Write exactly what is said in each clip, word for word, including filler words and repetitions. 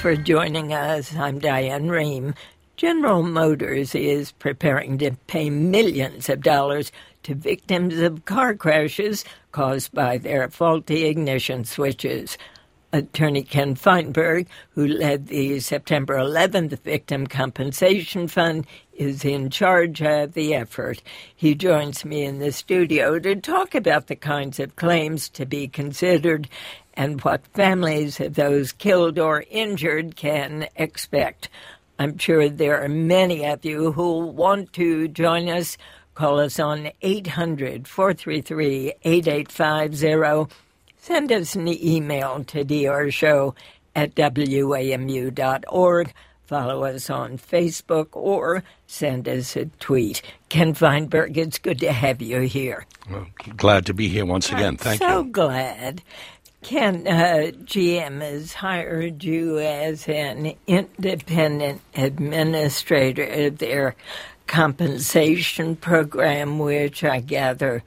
for joining us. I'm Diane Rehm. General Motors is preparing to pay millions of dollars to victims of car crashes caused by their faulty ignition switches. Attorney Ken Feinberg, who led the September eleventh Victim Compensation Fund, is in charge of the effort. He joins me in the studio to talk about the kinds of claims to be considered and what families of those killed or injured can expect. I'm sure there are many of you who want to join us. Call us on eight hundred, four three three, eight eight five zero. Send us an email to drshow at w a m u dot org. Follow us on Facebook or send us a tweet. Ken Feinberg, it's good to have you here. Well, glad to be here once again. I'm Thank so you. So glad. Ken, uh, G M has hired you as an independent administrator of their compensation program, which I gather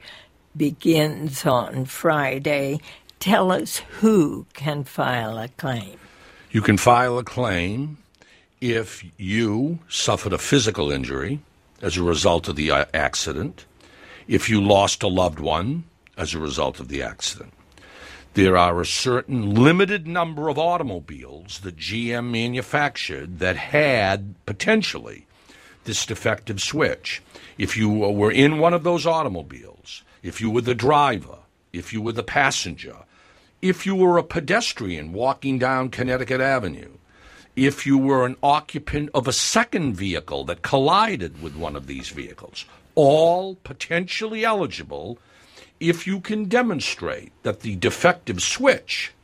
begins on Friday. Tell us who can file a claim. You can file a claim if you suffered a physical injury as a result of the accident, if you lost a loved one as a result of the accident. There are a certain limited number of automobiles that G M manufactured that had potentially this defective switch. If you were in one of those automobiles, if you were the driver, if you were the passenger, if you were a pedestrian walking down Connecticut Avenue, if you were an occupant of a second vehicle that collided with one of these vehicles, all potentially eligible if you can demonstrate that the defective switch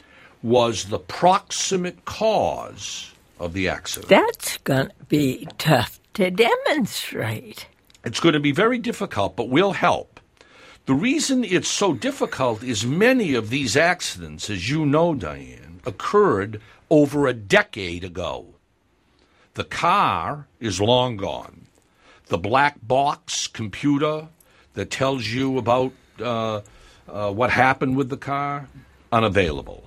was the proximate cause of the accident. That's going to be tough to demonstrate. It's going to be very difficult, but we'll help. The reason it's so difficult is many of these accidents, as you know, Diane, occurred over a decade ago. The car is long gone. The black box computer that tells you about uh, uh, what happened with the car, unavailable.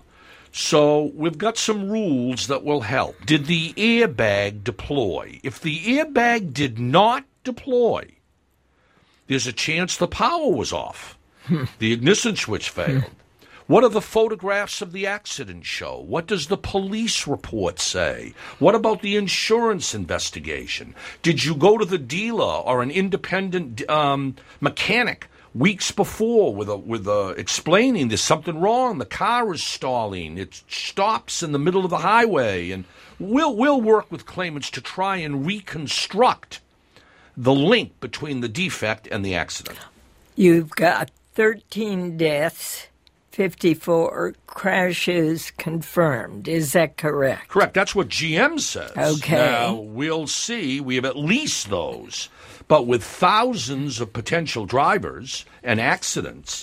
So we've got some rules that will help. Did the airbag deploy? If the airbag did not deploy, there's a chance the power was off. The ignition switch failed. What do the photographs of the accident show? What does the police report say? What about the insurance investigation? Did you go to the dealer or an independent um, mechanic weeks before with a, with a, explaining there's something wrong, the car is stalling, it stops in the middle of the highway? And we'll, we'll work with claimants to try and reconstruct the link between the defect and the accident. You've got thirteen deaths, fifty-four crashes confirmed. Is that correct? Correct. That's what G M says. Okay. Now, we'll see. We have at least those. But with thousands of potential drivers and accidents,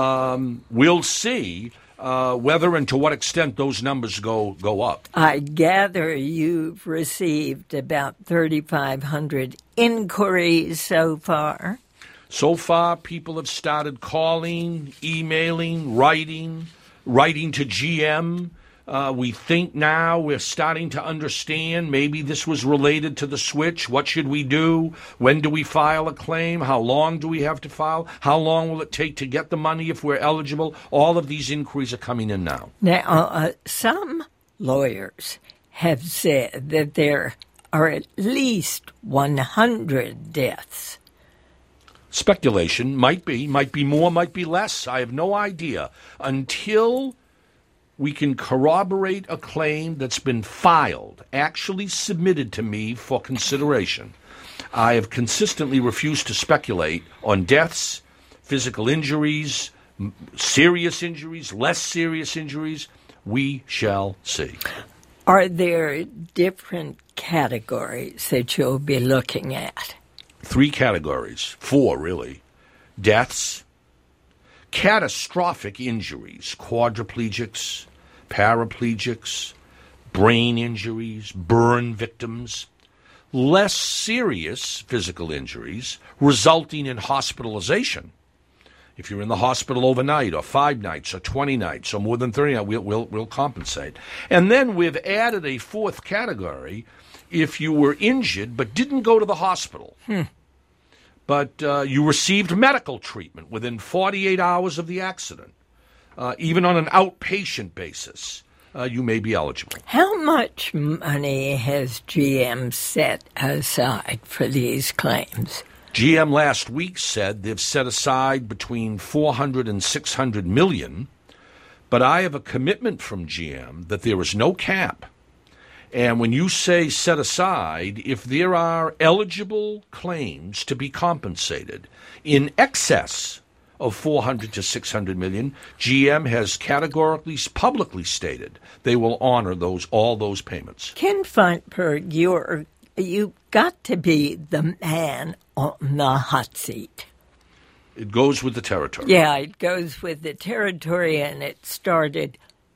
um, we'll see Uh, whether and to what extent those numbers go, go up. I gather you've received about thirty-five hundred inquiries so far. So far, people have started calling, emailing, writing, writing to G M. Uh, we think now we're starting to understand maybe this was related to the switch. What should we do? When do we file a claim? How long do we have to file? How long will it take to get the money if we're eligible? All of these inquiries are coming in now. Now, uh, some lawyers have said that there are at least one hundred deaths. Speculation. Might be. Might be more, might be less. I have no idea. Until we can corroborate a claim that's been filed, actually submitted to me for consideration, I have consistently refused to speculate on deaths, physical injuries, serious injuries, less serious injuries. We shall see. Are there different categories that you'll be looking at? Three categories, four really. Deaths, catastrophic injuries, quadriplegics, paraplegics, brain injuries, burn victims, less serious physical injuries resulting in hospitalization. If you're in the hospital overnight or five nights or twenty nights or more than thirty nights, we'll, we'll, we'll compensate. And then we've added a fourth category if you were injured but didn't go to the hospital. Hmm. But uh, you received medical treatment within forty-eight hours of the accident, uh, even on an outpatient basis, uh, you may be eligible. How much money has G M set aside for these claims? G M last week said they've set aside between four hundred and six hundred million, but I have a commitment from G M that there is no cap. And when you say set aside, if there are eligible claims to be compensated in excess of four hundred to six hundred million, G M has categorically, publicly stated they will honor those all those payments. Ken Feinberg, you're, you got to be the man on the hot seat. It goes with the territory. Yeah, it goes with the territory, and it started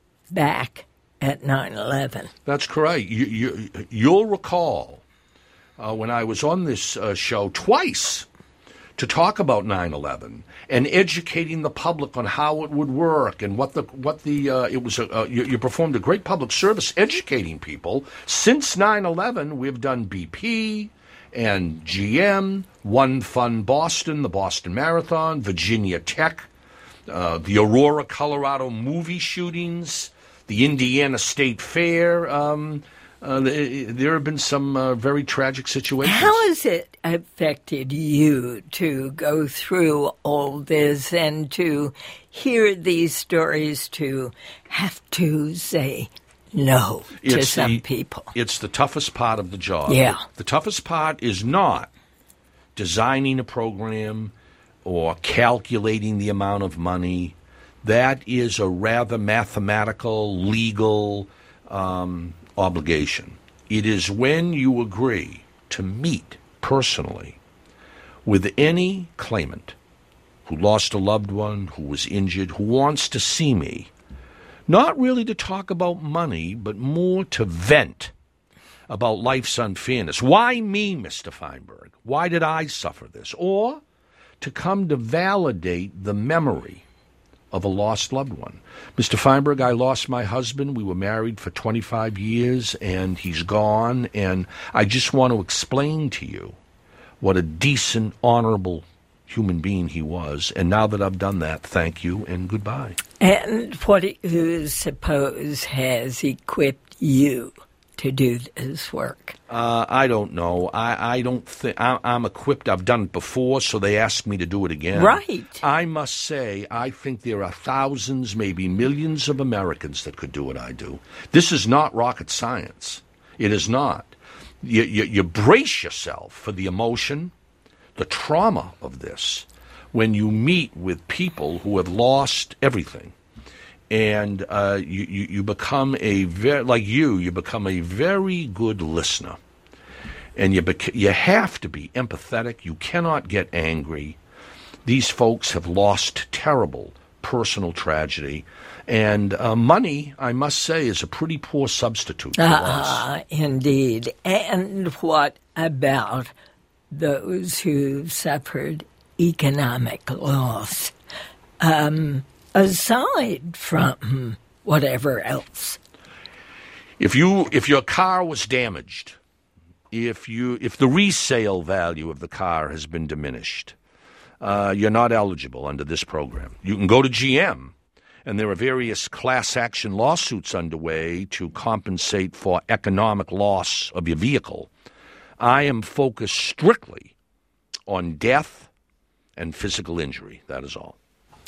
back at nine eleven. That's correct. You, you, you'll recall uh, when I was on this uh, show twice to talk about nine eleven and educating the public on how it would work and what the what the uh, it was. A, uh, you, you performed a great public service educating people. Since nine eleven, we've done B P and G M, One Fun Boston, the Boston Marathon, Virginia Tech, uh, the Aurora, Colorado movie shootings, the Indiana State Fair. Um, uh, there have been some uh, very tragic situations. How has it affected you to go through all this and to hear these stories, to have to say no to it's some the, people? It's the toughest part of the job. Yeah. The toughest part is not designing a program or calculating the amount of money. That is a rather mathematical, legal um, obligation. It is when you agree to meet personally with any claimant who lost a loved one, who was injured, who wants to see me, not really to talk about money, but more to vent about life's unfairness. Why me, Mister Feinberg? Why did I suffer this? Or to come to validate the memory of a lost loved one. Mister Feinberg, I lost my husband. We were married for twenty-five years, and he's gone. And I just want to explain to you what a decent, honorable human being he was. And now that I've done that, thank you and goodbye. And what do you suppose has equipped you to do this work? Uh, I don't know. I, I don't think I'm equipped. I've done it before, so they asked me to do it again. Right. I must say, I think there are thousands, maybe millions of Americans that could do what I do. This is not rocket science. It is not. You, you, you brace yourself for the emotion, the trauma of this when you meet with people who have lost everything. And uh, you, you, you become a very, like you, you become a very good listener. And you bec- you have to be empathetic. You cannot get angry. These folks have lost terrible personal tragedy. And uh, money, I must say, is a pretty poor substitute for Ah, us. indeed. And what about those who suffered economic loss? Um... Aside from whatever else. If you if your car was damaged, if you if the resale value of the car has been diminished, uh, you're not eligible under this program. You can go to G M, and there are various class action lawsuits underway to compensate for economic loss of your vehicle. I am focused strictly on death and physical injury. That is all.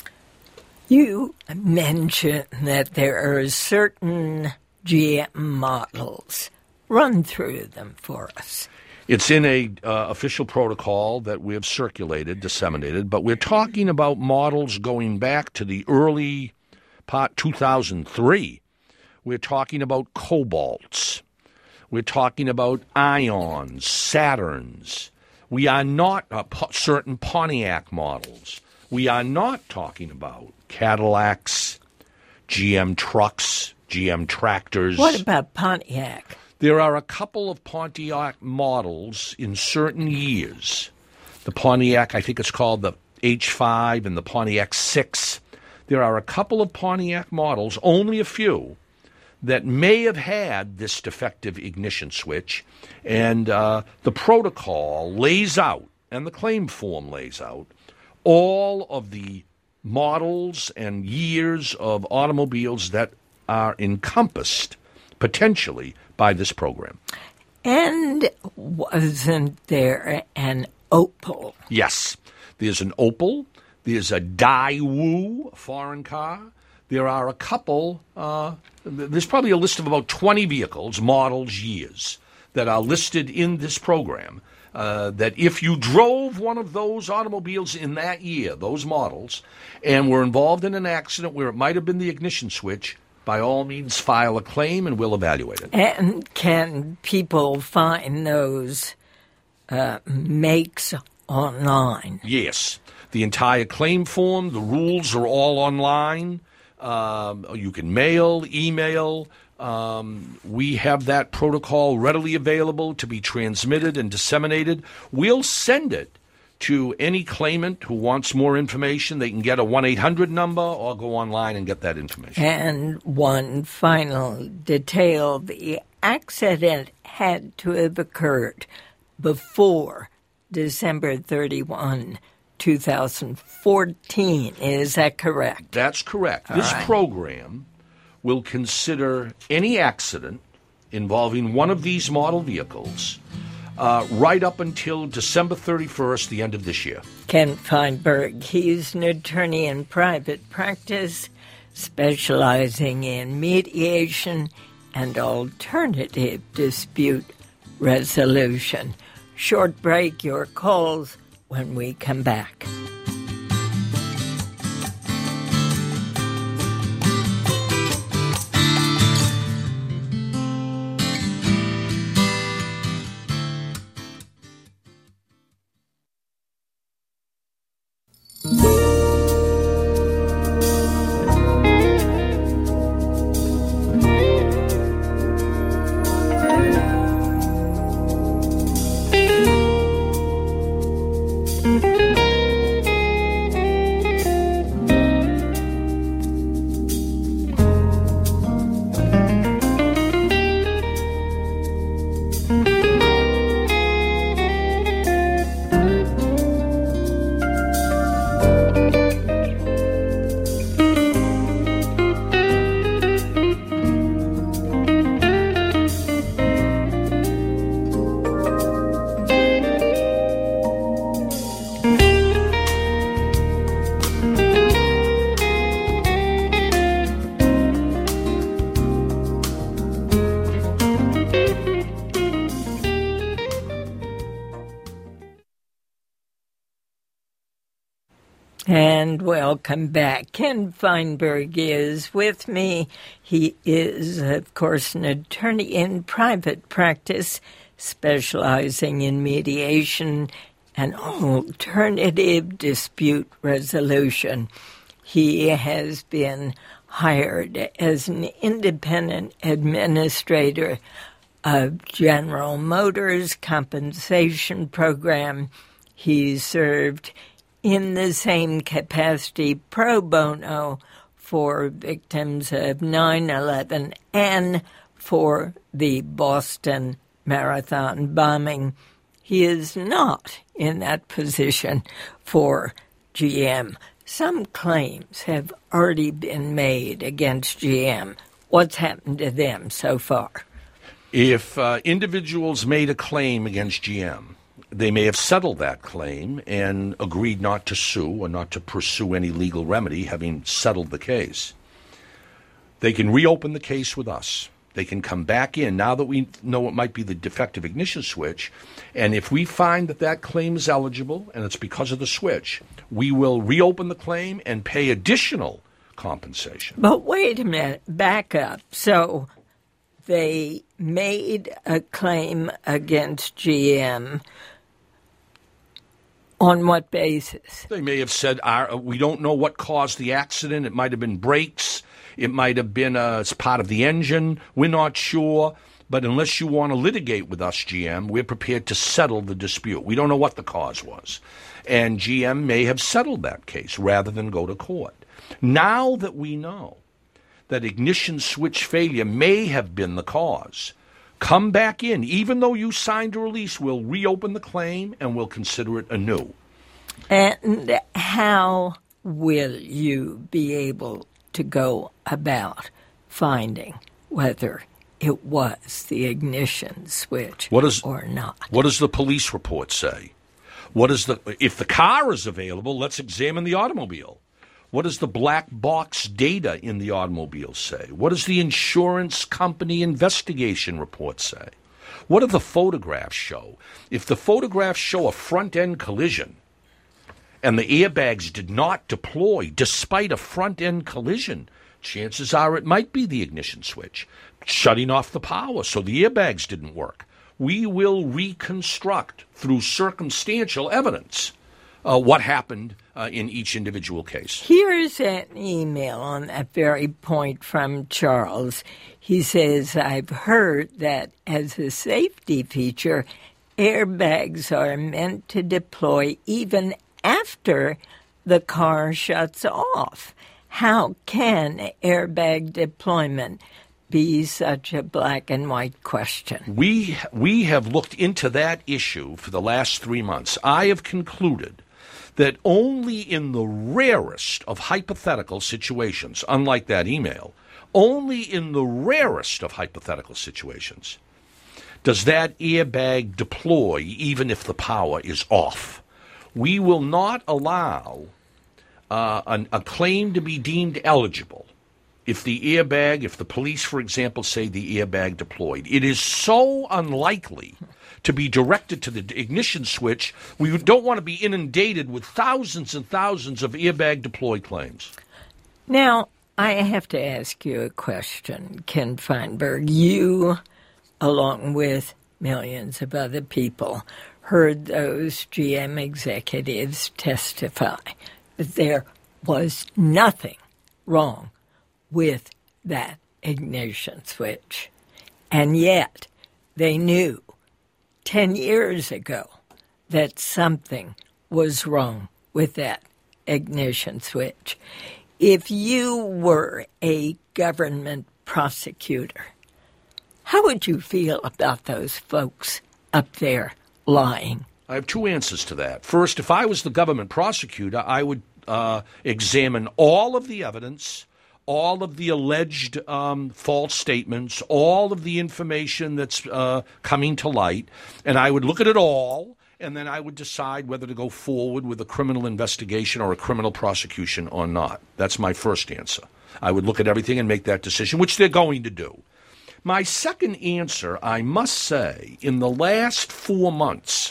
You mentioned that there are certain G M models. Run through them for us. It's in a uh, official protocol that we have circulated, disseminated, but we're talking about models going back to the early part two thousand three. We're talking about Cobalts. We're talking about Ions, Saturns. We are not uh, po- certain Pontiac models. We are not talking about Cadillacs, G M trucks, G M tractors. What about Pontiac? There are a couple of Pontiac models in certain years. The Pontiac, I think it's called the H five and the Pontiac six. There are a couple of Pontiac models, only a few, that may have had this defective ignition switch, and uh, the protocol lays out, and the claim form lays out, all of the models and years of automobiles that are encompassed potentially by this program. And wasn't there an Opel? Yes. There's an Opel. There's a Daewoo foreign car. There are a couple, uh, there's probably a list of about twenty vehicles, models, years, that are listed in this program. Uh, that if you drove one of those automobiles in that year, those models, and were involved in an accident where it might have been the ignition switch, by all means file a claim and we'll evaluate it. And can people find those uh, makes online? Yes. The entire claim form, the rules are all online. Um, you can mail, email. Um, we have that protocol readily available to be transmitted and disseminated. We'll send it to any claimant who wants more information. They can get a one eight hundred number or go online and get that information. And one final detail, the accident had to have occurred before December thirty-first, two thousand fourteen. Is that correct? That's correct. All this right. program will consider any accident involving one of these model vehicles uh, right up until December thirty-first, the end of this year. Ken Feinberg, he's an attorney in private practice, specializing in mediation and alternative dispute resolution. Short break, your calls when we come back. And welcome back. Ken Feinberg is with me. He is, of course, an attorney in private practice, specializing in mediation and alternative dispute resolution. He has been hired as an independent administrator of General Motors compensation program. He served in the same capacity pro bono for victims of nine eleven and for the Boston Marathon bombing. He is not in that position for G M. Some claims have already been made against G M. What's happened to them so far? If uh, individuals made a claim against G M, they may have settled that claim and agreed not to sue or not to pursue any legal remedy, having settled the case. They can reopen the case with us. They can come back in now that we know it might be the defective ignition switch, and if we find that that claim is eligible and it's because of the switch, we will reopen the claim and pay additional compensation. But wait a minute, back up. So they made a claim against G M. On what basis? They may have said, our, we don't know what caused the accident. It might have been brakes. It might have been uh, as part of the engine. We're not sure. But unless you want to litigate with us, G M, we're prepared to settle the dispute. We don't know what the cause was. And G M may have settled that case rather than go to court. Now that we know that ignition switch failure may have been the cause, come back in. Even though you signed a release, we'll reopen the claim and we'll consider it anew. And how will you be able to go about finding whether it was the ignition switch what is, or not? What does the police report say? What is the if the car is available, let's examine the automobile. What does the black box data in the automobile say? What does the insurance company investigation report say? What do the photographs show? If the photographs show a front-end collision and the airbags did not deploy despite a front-end collision, chances are it might be the ignition switch shutting off the power so the airbags didn't work. We will reconstruct through circumstantial evidence uh, what happened uh, in each individual case. Here's an email on that very point from Charles. He says, I've heard that as a safety feature, airbags are meant to deploy even after the car shuts off. How can airbag deployment be such a black and white question? We we have looked into that issue for the last three months. I have concluded that only in the rarest of hypothetical situations, unlike that email, only in the rarest of hypothetical situations does that airbag deploy even if the power is off. We will not allow uh, an, a claim to be deemed eligible if the airbag, if the police, for example, say the airbag deployed. It is so unlikely to be directed to the ignition switch. We don't want to be inundated with thousands and thousands of airbag deployed claims. Now, I have to ask you a question, Ken Feinberg. You, along with millions of other people, heard those G M executives testify that there was nothing wrong with that ignition switch. And yet, they knew ten years ago that something was wrong with that ignition switch. If you were a government prosecutor, how would you feel about those folks up there lying? I have two answers to that. First, if I was the government prosecutor, I would uh, examine all of the evidence, all of the alleged um, false statements, all of the information that's uh, coming to light, and I would look at it all, and then I would decide whether to go forward with a criminal investigation or a criminal prosecution or not. That's my first answer. I would look at everything and make that decision, which they're going to do. My second answer, I must say, in the last four months,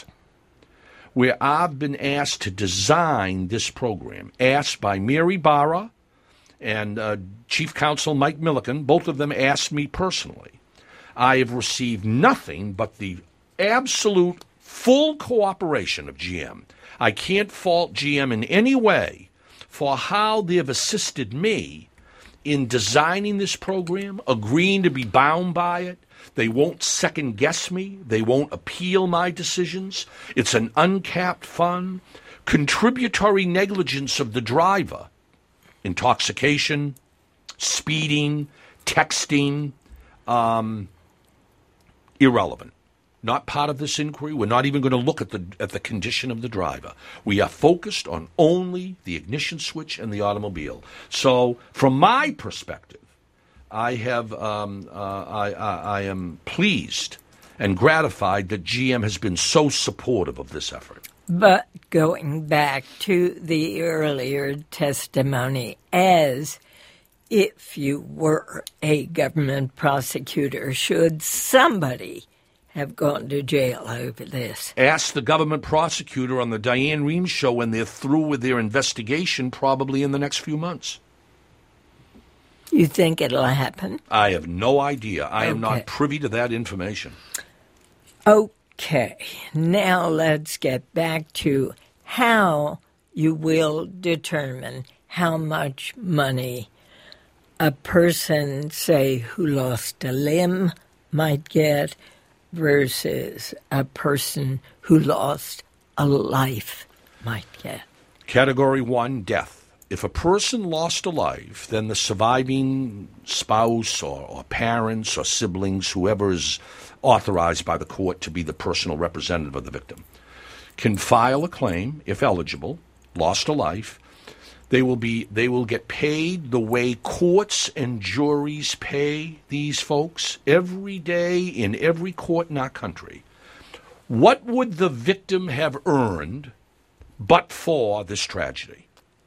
where I've been asked to design this program, asked by Mary Barra and uh, Chief Counsel Mike Milliken, both of them asked me personally. I have received nothing but the absolute full cooperation of G M. I can't fault G M in any way for how they have assisted me in designing this program, agreeing to be bound by it. They won't second-guess me. They won't appeal my decisions. It's an uncapped fund. Contributory negligence of the driver, intoxication, speeding, texting, um, irrelevant. Not part of this inquiry. We're not even going to look at the at the condition of the driver. We are focused on only the ignition switch and the automobile. So, from my perspective, I have um, uh, I, I, I am pleased and gratified that G M has been so supportive of this effort. But going back to the earlier testimony, as if you were a government prosecutor, should somebody have gone to jail over this? Ask the government prosecutor on the Diane Rehm show when they're through with their investigation, probably in the next few months. You think it'll happen? I have no idea. I okay. am not privy to that information. Okay. Now let's get back to how you will determine how much money a person, say, who lost a limb might get versus a person who lost a life might get? Category one, death. If a person lost a life, then the surviving spouse or, or parents or siblings, whoever is authorized by the court to be the personal representative of the victim, can file a claim, if eligible, lost a life. They will be they will get paid the way courts and juries pay these folks every day in every court in our country. What would the victim have earned but for this tragedy?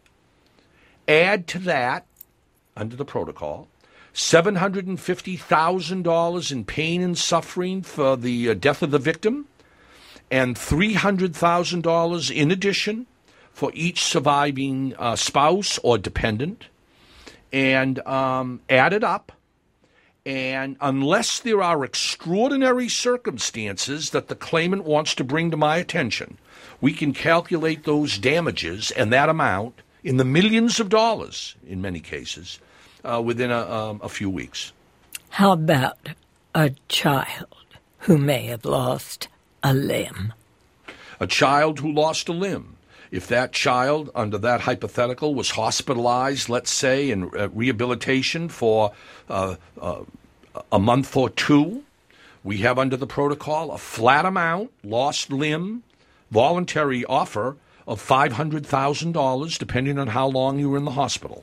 Add to that, under the protocol, seven hundred fifty thousand dollars in pain and suffering for the uh, death of the victim, and three hundred thousand dollars in addition for each surviving uh, spouse or dependent, and um, add it up. And unless there are extraordinary circumstances that the claimant wants to bring to my attention, we can calculate those damages and that amount in the millions of dollars, in many cases, uh, within a, um, a few weeks. How about a child who may have lost a limb? A child who lost a limb. If that child, under that hypothetical, was hospitalized, let's say, in uh, rehabilitation for uh, uh, a month or two, we have under the protocol a flat amount, lost limb, voluntary offer of five hundred thousand dollars, depending on how long you were in the hospital.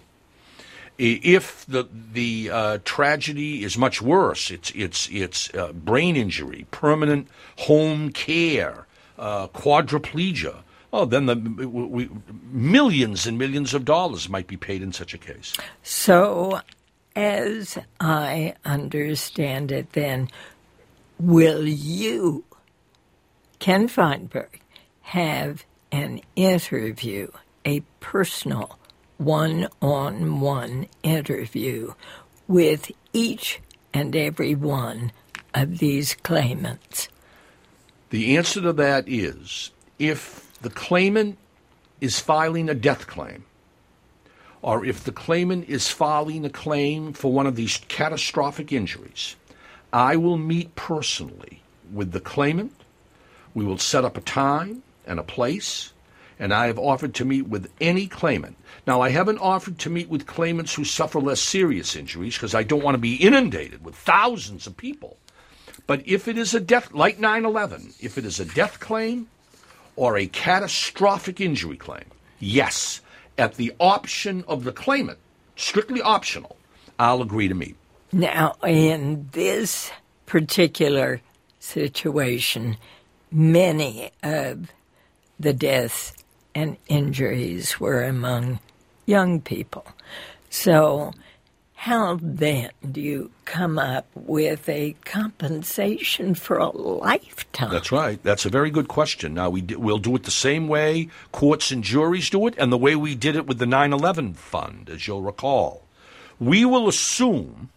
If the the uh, tragedy is much worse, it's it's it's uh, brain injury, permanent home care, uh, quadriplegia. Oh, then the we, millions and millions of dollars might be paid in such a case. So, as I understand it, then, will you, Ken Feinberg, have an interview, a personal one-on-one interview with each and every one of these claimants? The answer to that is, if the claimant is filing a death claim, or if the claimant is filing a claim for one of these catastrophic injuries, I will meet personally with the claimant. We will set up a time and a place, and I have offered to meet with any claimant. Now, I haven't offered to meet with claimants who suffer less serious injuries because I don't want to be inundated with thousands of people. But if it is a death, like nine eleven, if it is a death claim or a catastrophic injury claim, yes, at the option of the claimant, strictly optional, I'll agree to meet. Now, in this particular situation, many of the deaths and injuries were among young people. So how then do you come up with a compensation for a lifetime? That's right. That's a very good question. Now, we do, we'll do it the same way courts and juries do it and the way we did it with the nine eleven fund, as you'll recall. We will assume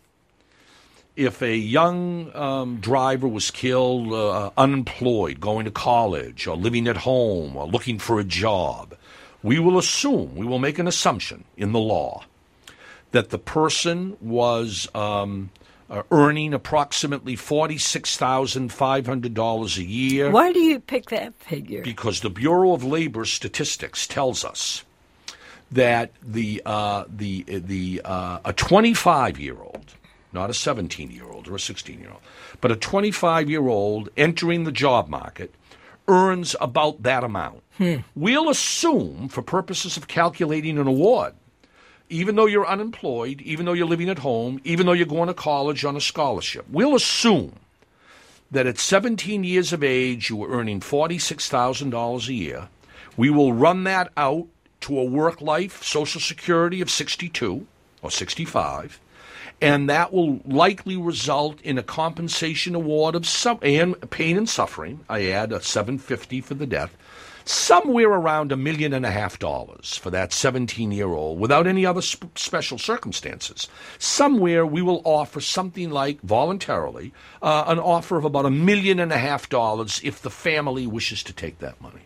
if a young um, driver was killed, uh, unemployed, going to college, or living at home, or looking for a job, we will assume, we will make an assumption in the law that the person was um, uh, earning approximately forty-six thousand five hundred dollars a year. Why do you pick that figure? Because the Bureau of Labor Statistics tells us that the uh, the the uh, a twenty-five-year-old, not a seventeen-year-old or a sixteen-year-old, but a twenty-five-year-old entering the job market earns about that amount. Hmm. We'll assume, for purposes of calculating an award, even though you're unemployed, even though you're living at home, even though you're going to college on a scholarship, we'll assume that at seventeen years of age you were earning forty-six thousand dollars a year. We will run that out to a work life Social Security of sixty-two or sixty-five, and that will likely result in a compensation award of some and pain and suffering. I add a seven hundred fifty dollars for the death, somewhere around a million and a half dollars for that seventeen-year-old without any other sp- special circumstances. Somewhere we will offer something like, voluntarily, uh, an offer of about a million and a half dollars if the family wishes to take that money.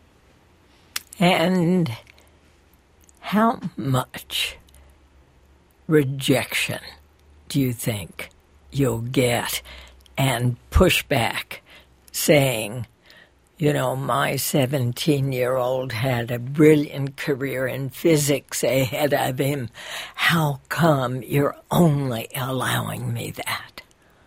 And how much rejection do you think you'll get and pushback saying, You know, my seventeen-year-old had a brilliant career in physics ahead of him. How come you're only allowing me that?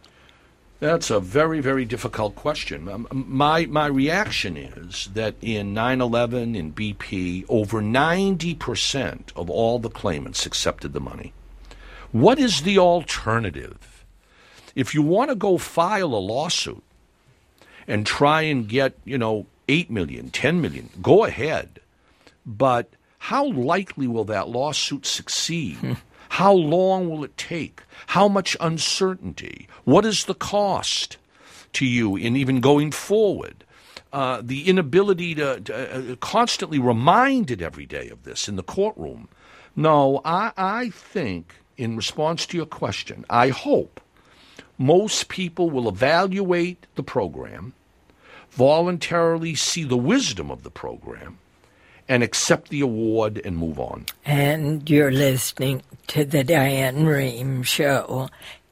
That's a very, very difficult question. Um, my my reaction is that in nine eleven, in B P, over ninety percent of all the claimants accepted the money. What is the alternative? If you want to go file a lawsuit and try and get, you know, eight million dollars, ten million dollars, go ahead. But how likely will that lawsuit succeed? Hmm. How long will it take? How much uncertainty? What is the cost to you in even going forward? Uh, the inability to, to uh, constantly reminded every day of this in the courtroom. No, I, I think, in response to your question, I hope most people will evaluate the program, voluntarily see the wisdom of the program, and accept the award and move on. And you're listening to the Diane Rehm Show.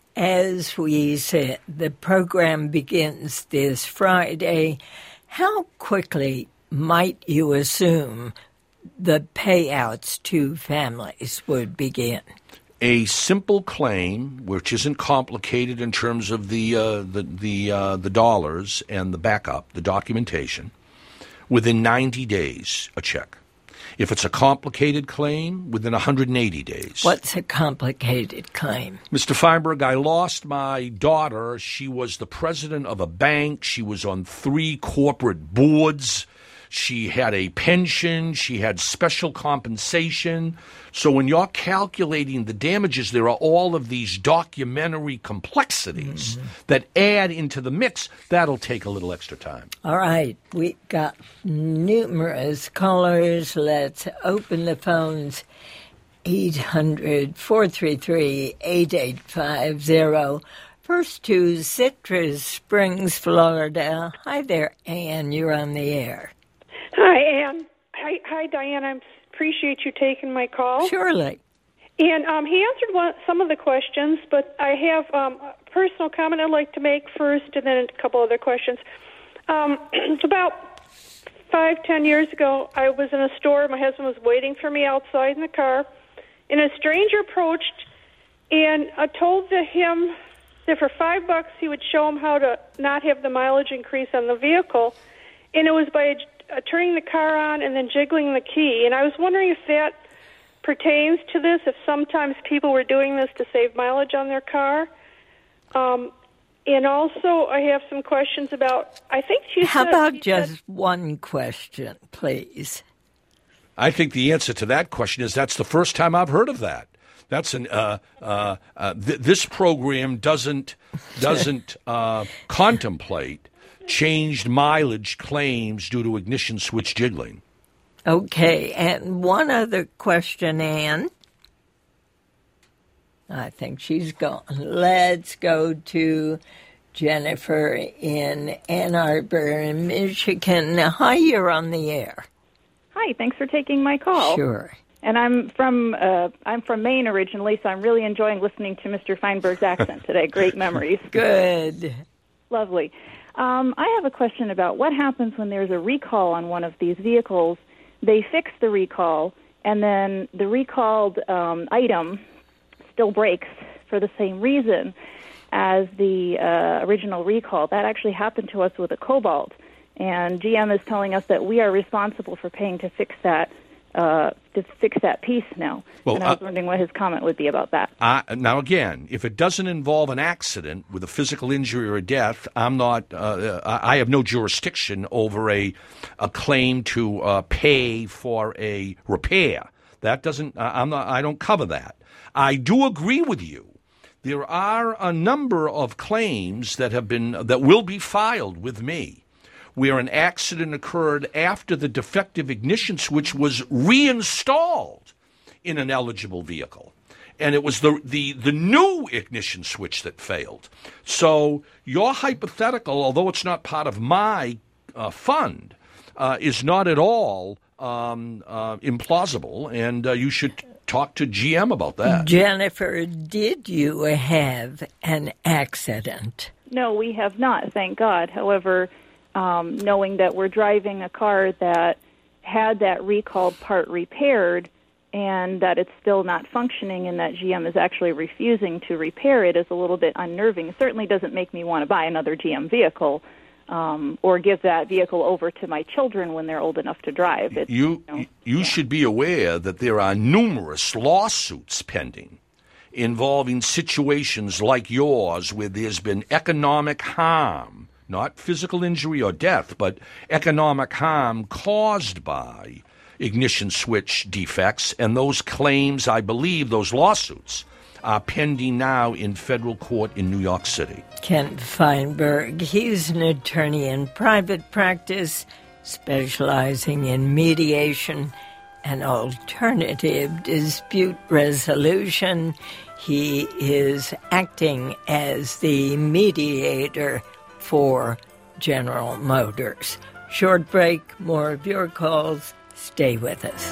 As we said, the program begins this Friday. How quickly might you assume the payouts to families would begin? A simple claim, which isn't complicated in terms of the uh, the the, uh, the dollars and the backup, the documentation, within ninety days, a check. If it's a complicated claim, within one hundred eighty days. What's a complicated claim? Mister Feinberg, I lost my daughter. She was the president of a bank. She was on three corporate boards. She had a pension. She had special compensation. So when you're calculating the damages, there are all of these documentary complexities mm-hmm. that add into the mix. That'll take a little extra time. All right. We've got numerous callers. Let's open the phones. eight hundred, four three three, eight eight five zero. First to Citrus Springs, Florida. Hi there, Ann. You're on the air. Hi, Ann. Hi, hi, Diane. I appreciate you taking my call. Surely. And um, he answered one, some of the questions, but I have um, a personal comment I'd like to make first, and then a couple other questions. Um, about five, ten years ago, I was in a store. My husband was waiting for me outside in the car, and a stranger approached and I told him that for five bucks he would show him how to not have the mileage increase on the vehicle, and it was by uh, turning the car on and then jiggling the key. And I was wondering if that pertains to this, if sometimes people were doing this to save mileage on their car. Um, and also, I have some questions about, I think you How said... about you just said, one question, please? I think the answer to that question is that's the first time I've heard of that. That's an uh, uh, uh, th- this program doesn't doesn't uh, contemplate changed mileage claims due to ignition switch jiggling. Okay, and one other question, Ann. I think she's gone. Let's go to Jennifer in Ann Arbor, Michigan. Hi, you're on the air. Hi, thanks for taking my call. Sure. And I'm from uh, I'm from Maine originally, so I'm really enjoying listening to Mister Feinberg's accent today. Great memories. Good. Lovely. Um, I have a question about what happens when there's a recall on one of these vehicles. They fix the recall, and then the recalled um, item still breaks for the same reason as the uh, original recall. That actually happened to us with a Cobalt, and G M is telling us that we are responsible for paying to fix that uh, to fix that piece now. Well, and I was uh, wondering what his comment would be about that. Uh, now, again, if it doesn't involve an accident with a physical injury or a death, I'm not. Uh, I have no jurisdiction over a a claim to uh, pay for a repair. That doesn't. Uh, I'm not. I don't cover that. I do agree with you. There are a number of claims that have been that will be filed with me, where an accident occurred after the defective ignition switch was reinstalled in an eligible vehicle. And it was the, the, the new ignition switch that failed. So your hypothetical, although it's not part of my uh, fund, uh, is not at all um, uh, implausible, and uh, you should talk to G M about that. Jennifer, did you have an accident? No, we have not, thank God. However, um, knowing that we're driving a car that had that recalled part repaired and that it's still not functioning and that G M is actually refusing to repair it is a little bit unnerving. It certainly doesn't make me want to buy another G M vehicle um, or give that vehicle over to my children when they're old enough to drive. It's, you you, know, you yeah. should be aware that there are numerous lawsuits pending involving situations like yours where there's been economic harm, not physical injury or death, but economic harm caused by ignition switch defects, and those claims, I believe, those lawsuits, are pending now in federal court in New York City. Ken Feinberg, he's an attorney in private practice, specializing in mediation and alternative dispute resolution. He is acting as the mediator for General Motors. Short break, more of your calls. Stay with us.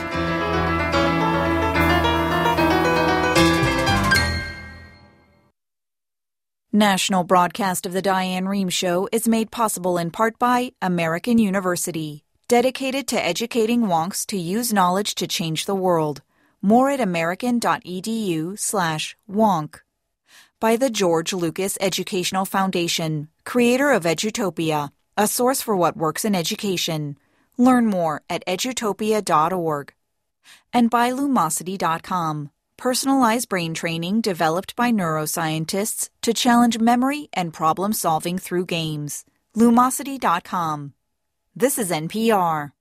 National broadcast of the Diane Rehm Show is made possible in part by American University, dedicated to educating wonks to use knowledge to change the world. More at american.edu slash wonk. By the George Lucas Educational Foundation, creator of Edutopia, a source for what works in education. Learn more at edutopia dot org. And by Lumosity dot com, personalized brain training developed by neuroscientists to challenge memory and problem-solving through games. Lumosity dot com. This is N P R.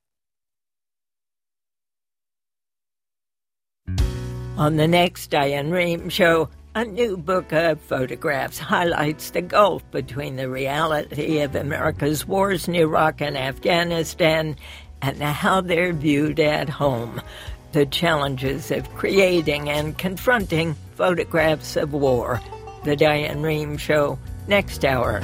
On the next Diane Rehm Show, a new book of photographs highlights the gulf between the reality of America's wars in Iraq and Afghanistan and how they're viewed at home. The challenges of creating and confronting photographs of war. The Diane Rehm Show, next hour.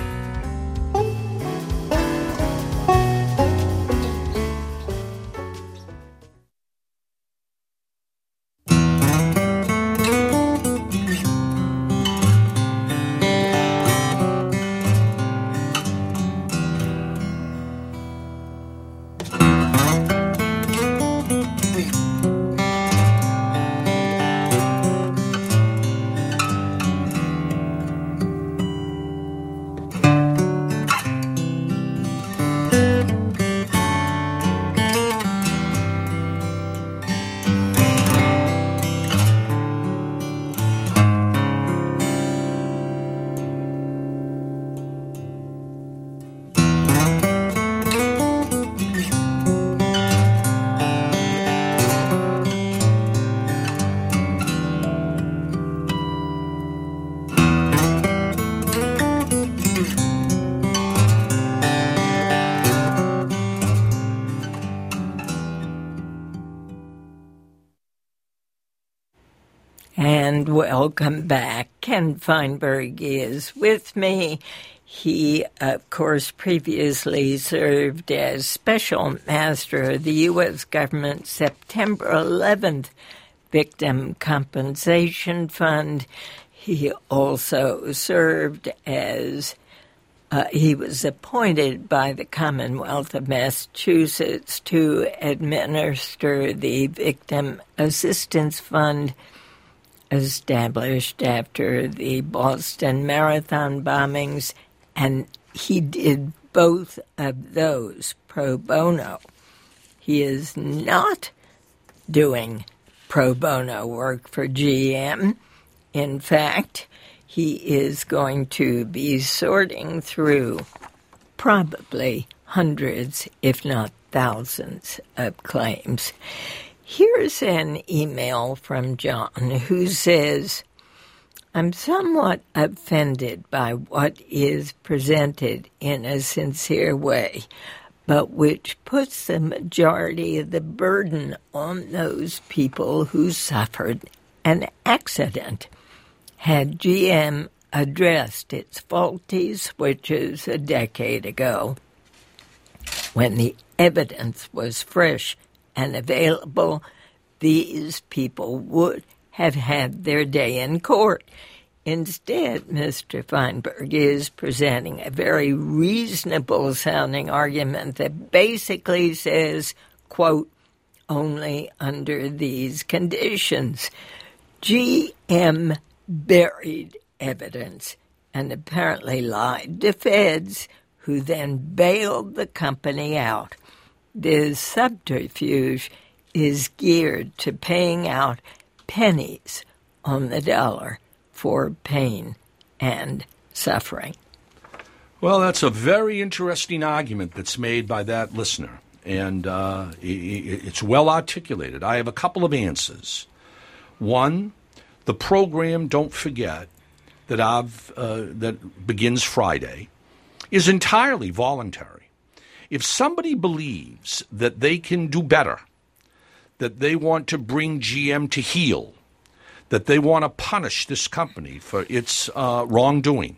And welcome back. Ken Feinberg is with me. He, of course, previously served as Special Master of the U S government's September eleventh Victim Compensation Fund. He also served as, uh, he was appointed by the Commonwealth of Massachusetts to administer the Victim Assistance Fund, established after the Boston Marathon bombings, and he did both of those pro bono. He is not doing pro bono work for G M. In fact, he is going to be sorting through probably hundreds, if not thousands, of claims. Here's an email from John who says, I'm somewhat offended by what is presented in a sincere way, but which puts the majority of the burden on those people who suffered an accident. Had G M addressed its faulty switches a decade ago, when the evidence was fresh and available, these people would have had their day in court. Instead, Mister Feinberg is presenting a very reasonable-sounding argument that basically says, quote, only under these conditions. G M buried evidence and apparently lied to feds, who then bailed the company out. This subterfuge is geared to paying out pennies on the dollar for pain and suffering. Well, that's a very interesting argument that's made by that listener, and uh, it's well articulated. I have a couple of answers. One, the program, don't forget, that I've uh, that begins Friday, is entirely voluntary. If somebody believes that they can do better, that they want to bring G M to heel, that they want to punish this company for its uh, wrongdoing,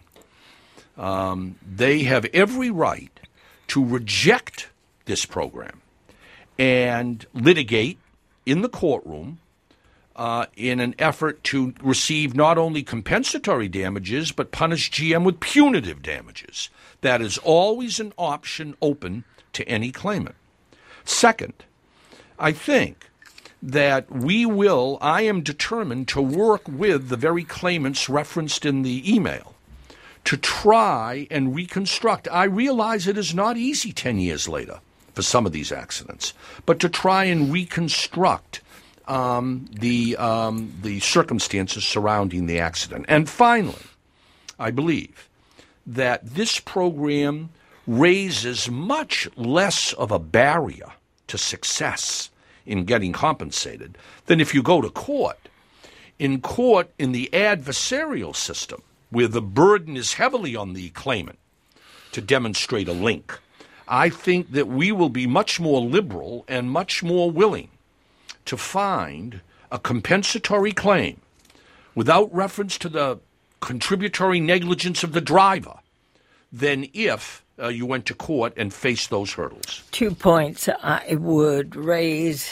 um, they have every right to reject this program and litigate in the courtroom uh, in an effort to receive not only compensatory damages, but punish G M with punitive damages. That is always an option open to any claimant. Second, I think that we will, I am determined to work with the very claimants referenced in the email to try and reconstruct. I realize it is not easy ten years later for some of these accidents, but to try and reconstruct um, the, um, the circumstances surrounding the accident. And finally, I believe that this program raises much less of a barrier to success in getting compensated than if you go to court. In court, in the adversarial system, where the burden is heavily on the claimant to demonstrate a link, I think that we will be much more liberal and much more willing to find a compensatory claim without reference to the contributory negligence of the driver than if Uh, you went to court and faced those hurdles. Two points. I would raise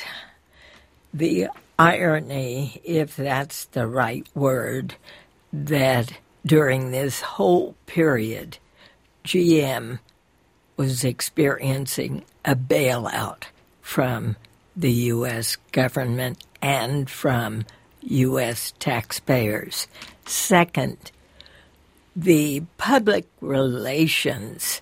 the irony, if that's the right word, that during this whole period, G M was experiencing a bailout from the U S government and from U S taxpayers. Second, the public relations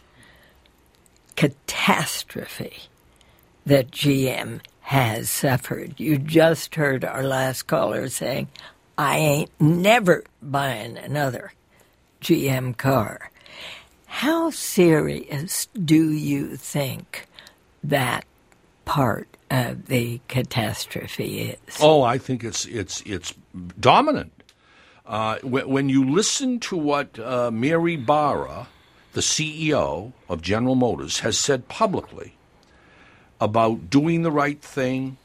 catastrophe that G M has suffered. You just heard our last caller saying, I ain't never buying another G M car. How serious do you think that part of the catastrophe is? Oh, I think it's it's it's dominant. Uh, when, when you listen to what uh, Mary Barra, the C E O of General Motors, has said publicly about doing the right thing,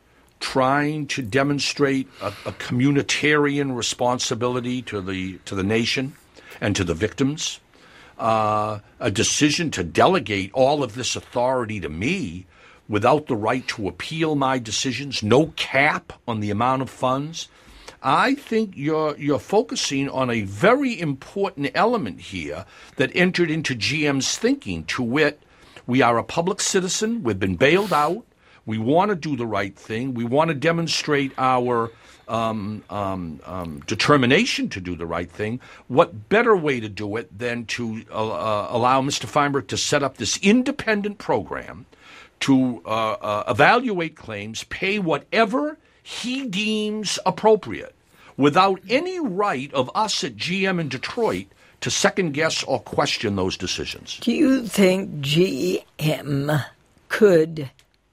trying to demonstrate a, a communitarian responsibility to the to the nation and to the victims, uh, a decision to delegate all of this authority to me without the right to appeal my decisions, no cap on the amount of funds. I think you're you're focusing on a very important element here that entered into G M's thinking, to wit, we are a public citizen, we've been bailed out, we want to do the right thing, we want to demonstrate our um, um, um, determination to do the right thing. What better way to do it than to uh, uh, allow Mister Feinberg to set up this independent program to uh, uh, evaluate claims, pay whatever he deems appropriate, without any right of us at G M in Detroit to second-guess or question those decisions. Do you think G M could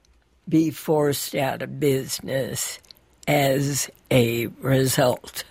be forced out of business as a result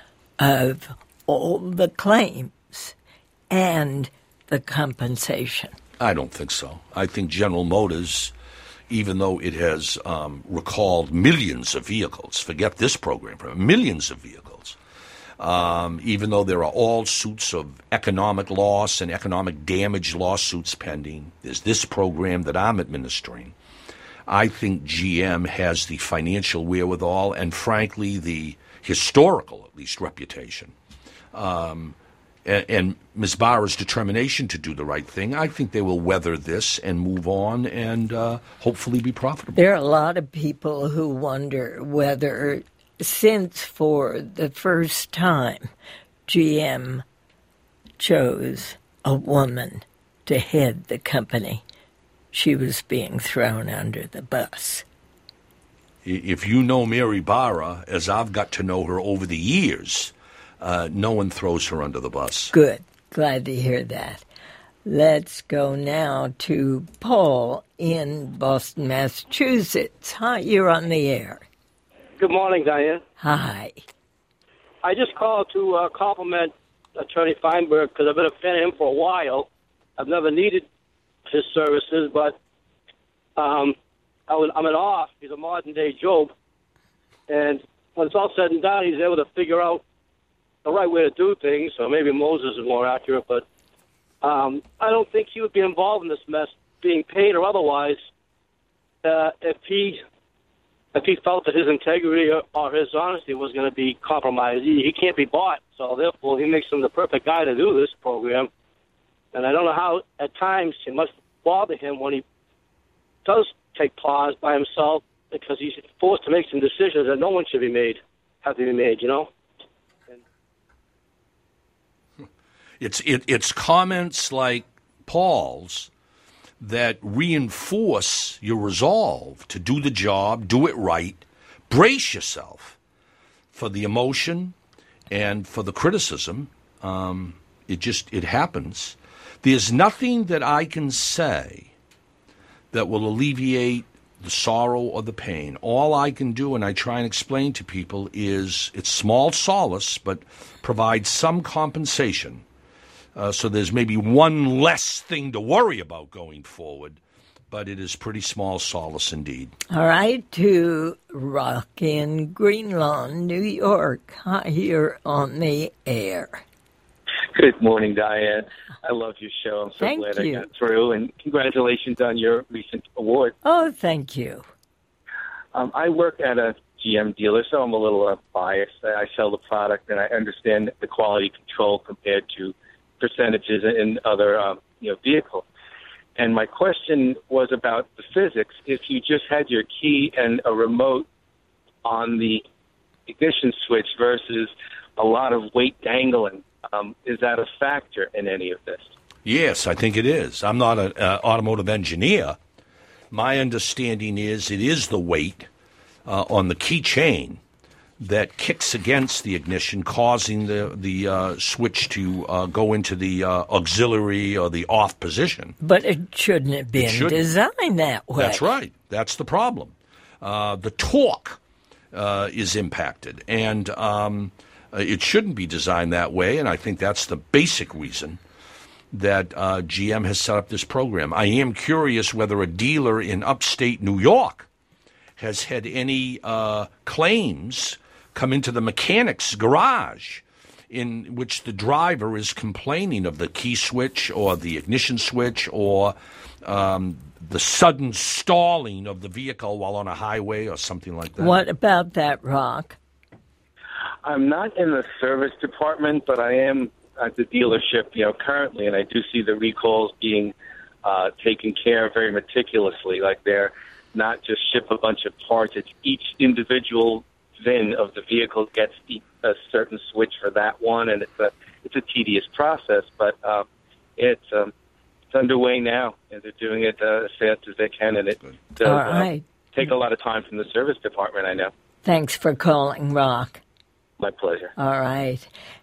of all the claims and the compensation? I don't think so. I think General Motors, even though it has um, recalled millions of vehicles, forget this program, millions of vehicles, um, even though there are all suits of economic loss and economic damage lawsuits pending, there's this program that I'm administering. I think G M has the financial wherewithal and, frankly, the historical, at least, reputation um, and, and Miz Barra's determination to do the right thing, I think they will weather this and move on and uh, hopefully be profitable. There are a lot of people who wonder whether, since for the first time G M chose a woman to head the company, she was being thrown under the bus. If you know Mary Barra, as I've got to know her over the years, uh, no one throws her under the bus. Good. Glad to hear that. Let's go now to Paul in Boston, Massachusetts. Hi, you're on the air. Good morning, Diane. Hi. I just called to uh, compliment Attorney Feinberg because I've been a fan of him for a while. I've never needed his services, but um, I was, I'm in awe. He's a modern-day Job. And when it's all said and done, he's able to figure out the right way to do things, so maybe Moses is more accurate, but um, I don't think he would be involved in this mess, being paid or otherwise, uh, if he if he felt that his integrity or, or his honesty was going to be compromised. He, he can't be bought, so therefore he makes him the perfect guy to do this program. And I don't know how, at times, it must bother him when he does take pause by himself, because he's forced to make some decisions that no one should be made, have to be made, you know? It's it, it's comments like Paul's that reinforce your resolve to do the job, do it right, brace yourself for the emotion and for the criticism. Um, it just it happens. There's nothing that I can say that will alleviate the sorrow or the pain. All I can do, and I try and explain to people, is it's small solace, but provides some compensation. Uh, so there's maybe one less thing to worry about going forward, but it is pretty small solace indeed. All right, to Rock in Greenlawn, New York. Hi, you're on the air. Good morning, Diane. I love your show. I'm so Thank glad you. I got through, and congratulations on your recent award. Oh, thank you. Um, I work at a G M dealer, so I'm a little uh, biased. I sell the product, and I understand the quality control compared to percentages in other um, you know vehicles. And my question was about the physics. If you just had your key and a remote on the ignition switch versus a lot of weight dangling, um, is that a factor in any of this? Yes, I think it is. I'm not an uh, automotive engineer. My understanding is it is the weight uh, on the keychain that kicks against the ignition, causing the the uh, switch to uh, go into the uh, auxiliary or the off position. But it shouldn't have been shouldn't. designed that way. That's right. That's the problem. Uh, the torque uh, is impacted, and um, it shouldn't be designed that way, and I think that's the basic reason that uh, G M has set up this program. I am curious whether a dealer in upstate New York has had any uh, claims come into the mechanic's garage in which the driver is complaining of the key switch or the ignition switch or um, the sudden stalling of the vehicle while on a highway or something like that. What about that, Rock? I'm not in the service department, but I am at the dealership, you know, currently, and I do see the recalls being uh, taken care of very meticulously. Like they're not just ship a bunch of parts; it's each individual V I N of the vehicle gets a certain switch for that one, and it's a it's a tedious process, but uh, it's um, it's underway now, and they're doing it uh, as fast as they can, and it does All uh, right. take a lot of time from the service department. I know. Thanks for calling, Rock. My pleasure. All right.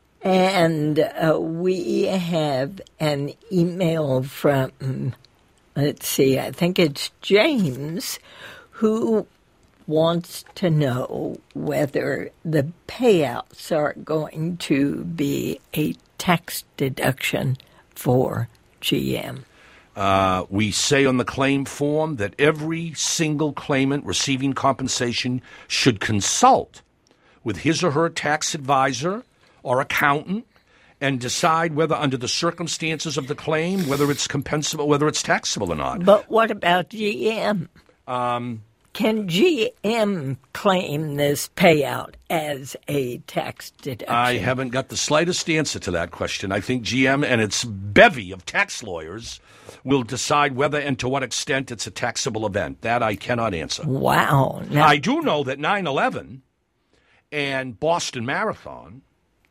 And uh, we have an email from, let's see, I think it's James, who wants to know whether the payouts are going to be a tax deduction for G M. Uh, we say on the claim form that every single claimant receiving compensation should consult with his or her tax advisor or accountant and decide whether, under the circumstances of the claim, whether it's compensable, whether it's taxable or not. But what about G M? Um, Can G M claim this payout as a tax deduction? I haven't got the slightest answer to that question. I think G M and its bevy of tax lawyers will decide whether and to what extent it's a taxable event. That I cannot answer. Wow. Now, I do know that nine eleven and Boston Marathon,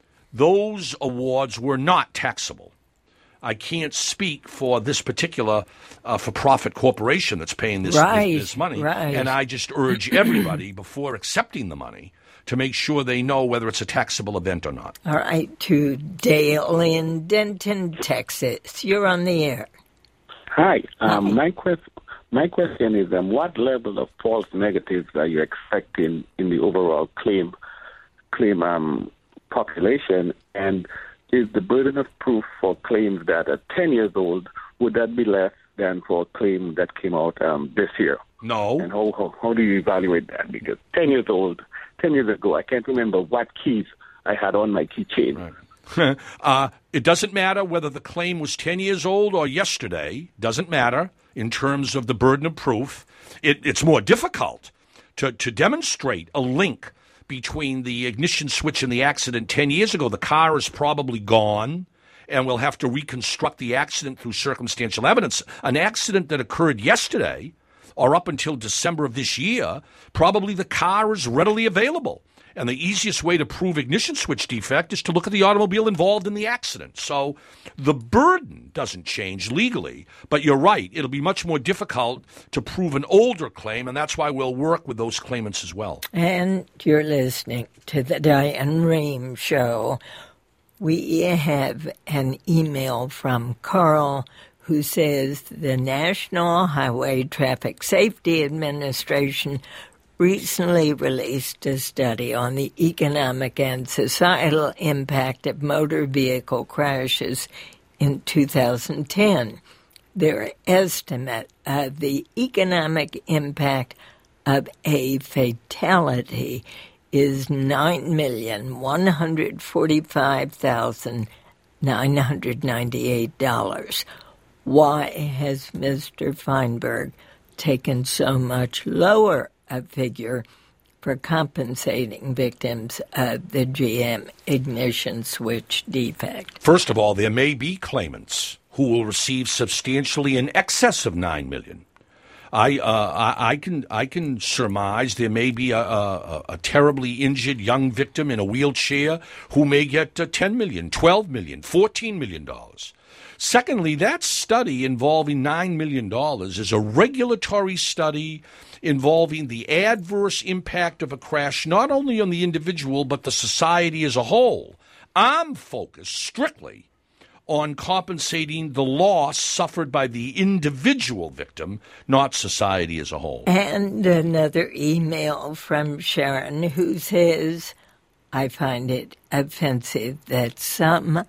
those awards were not taxable. I can't speak for this particular uh, for-profit corporation that's paying this, right, this, this money. Right. And I just urge everybody, before accepting the money, to make sure they know whether it's a taxable event or not. All right, to Dale in Denton, Texas. You're on the air. Hi. Um, my, quest- my question is, um, what level of false negatives are you expecting in the overall claim claim um, population? And is the burden of proof for claims that are ten years old, would that be less than for a claim that came out um, this year? No. And how, how, how do you evaluate that? Because ten years old, ten years ago, I can't remember what keys I had on my keychain. Right. uh, it doesn't matter whether the claim was ten years old or yesterday. Doesn't matter in terms of the burden of proof. It, it's more difficult to, to demonstrate a link between the ignition switch and the accident ten years ago. The car is probably gone, and we'll have to reconstruct the accident through circumstantial evidence. An accident that occurred yesterday or up until December of this year, probably the car is readily available. And the easiest way to prove ignition switch defect is to look at the automobile involved in the accident. So the burden doesn't change legally, but you're right. It'll be much more difficult to prove an older claim, and that's why we'll work with those claimants as well. And you're listening to the Diane Rehm Show. We have an email from Carl who says the National Highway Traffic Safety Administration recently released a study on the economic and societal impact of motor vehicle crashes in two thousand ten. Their estimate of the economic impact of a fatality is nine million one hundred forty-five thousand nine hundred ninety-eight dollars. Why has Mister Feinberg taken so much lower a figure for compensating victims of the G M ignition switch defect? First of all, there may be claimants who will receive substantially in excess of nine million dollars. I, uh, I, I can I can surmise there may be a, a, a terribly injured young victim in a wheelchair who may get uh, ten million dollars, twelve million dollars, fourteen million dollars. Secondly, that study involving nine million dollars is a regulatory study involving the adverse impact of a crash not only on the individual but the society as a whole. I'm focused strictly on compensating the loss suffered by the individual victim, not society as a whole. And another email from Sharon who says, I find it offensive that some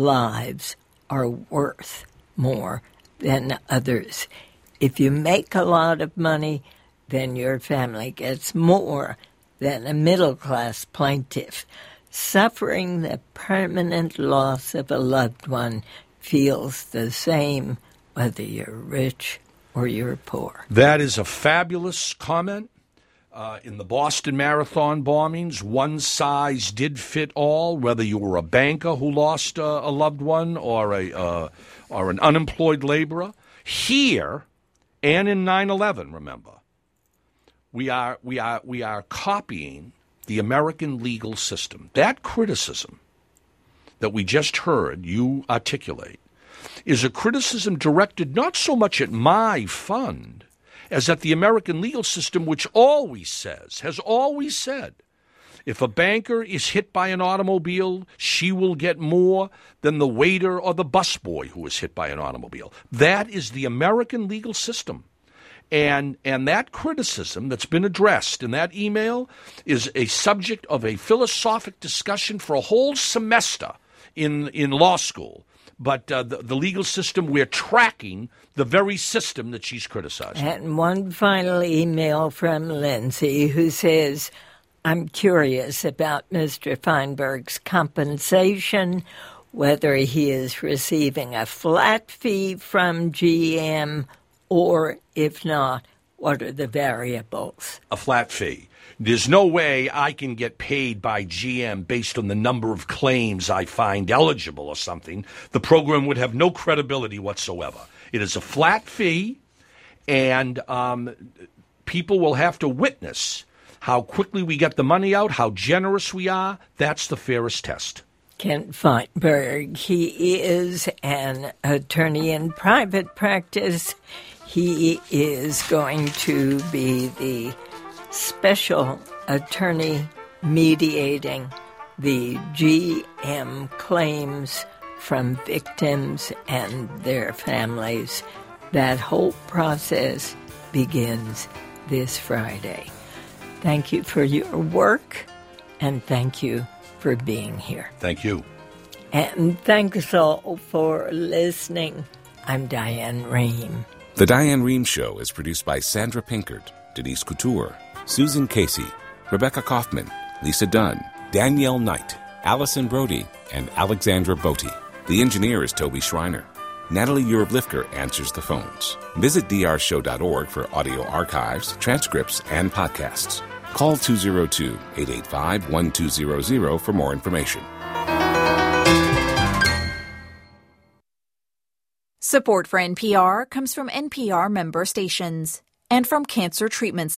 lives are worth more than others. If you make a lot of money, then your family gets more than a middle-class plaintiff. Suffering the permanent loss of a loved one feels the same whether you're rich or you're poor. That is a fabulous comment. Uh, in the Boston Marathon bombings, one size did fit all, whether you were a banker who lost uh, a loved one or a uh, or an unemployed laborer. Here, and in nine eleven, remember, we are we are we are copying the American legal system. That criticism that we just heard you articulate is a criticism directed not so much at my fund as at the American legal system, which always says, has always said, if a banker is hit by an automobile, she will get more than the waiter or the busboy who is hit by an automobile. That is the American legal system. And and that criticism that's been addressed in that email is a subject of a philosophic discussion for a whole semester in, in law school. But uh, the, the legal system, we're tracking the very system that she's criticizing. And one final email from Lindsay who says, I'm curious about Mister Feinberg's compensation, whether he is receiving a flat fee from G M or, if not, What are the variables? A flat fee. There's no way I can get paid by G M based on the number of claims I find eligible or something. The program would have no credibility whatsoever. It is a flat fee, and um, people will have to witness how quickly we get the money out, how generous we are. That's the fairest test. Kent Feinberg, he is an attorney in private practice. He is going to be the special attorney mediating the G M claims from victims and their families. That whole process begins this Friday. Thank you for your work, and thank you for being here. Thank you. And thanks all for listening. I'm Diane Rehm. The Diane Rehm Show is produced by Sandra Pinkert, Denise Couture, Susan Casey, Rebecca Kaufman, Lisa Dunn, Danielle Knight, Allison Brody, and Alexandra Botti. The engineer is Toby Schreiner. Natalie Ureblifker answers the phones. Visit d r show dot org for audio archives, transcripts, and podcasts. Call two oh two, eight eight five, one two zero zero for more information. Support for N P R comes from N P R member stations and from Cancer Treatment